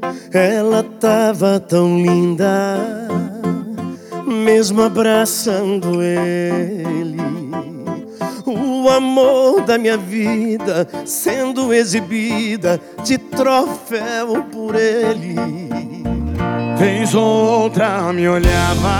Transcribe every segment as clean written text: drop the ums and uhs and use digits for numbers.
Ela tava tão linda, mesmo abraçando ele. O amor da minha vida sendo exibida de troféu por ele. Vez ou outra me olhava,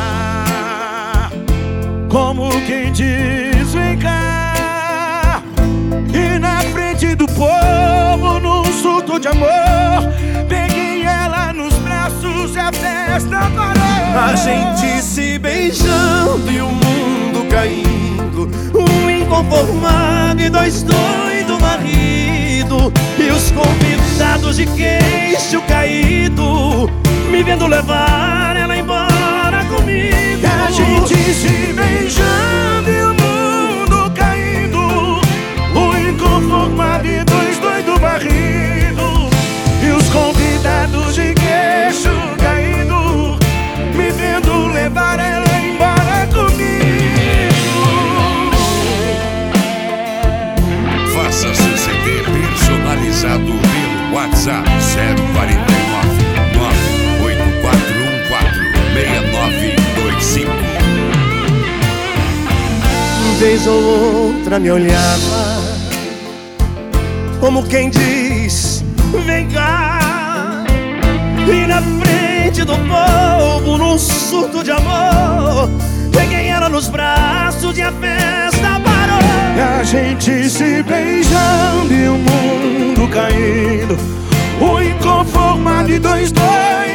como quem diz vem cá. E na frente do povo, num surto de amor, peguei ela nos braços e a festa parou. A gente se beijando e o mundo caindo, um inconformado e dois doidos marido. E os convidados de queixo caído, me vendo levar ela embora comigo. A gente se beijando e o mundo caindo, um inconformado e dois doidos marido. E os convidados de queixo caído, me vendo levar ela embora comigo. Faça seu CD personalizado pelo WhatsApp 049 984146925. Vez ou outra me olhava, como quem diz vem cá. E na frente do povo, num surto de amor, peguei ela nos braços e a festa parou. E a gente se beijando e o mundo caindo, um inconformado e dois doidos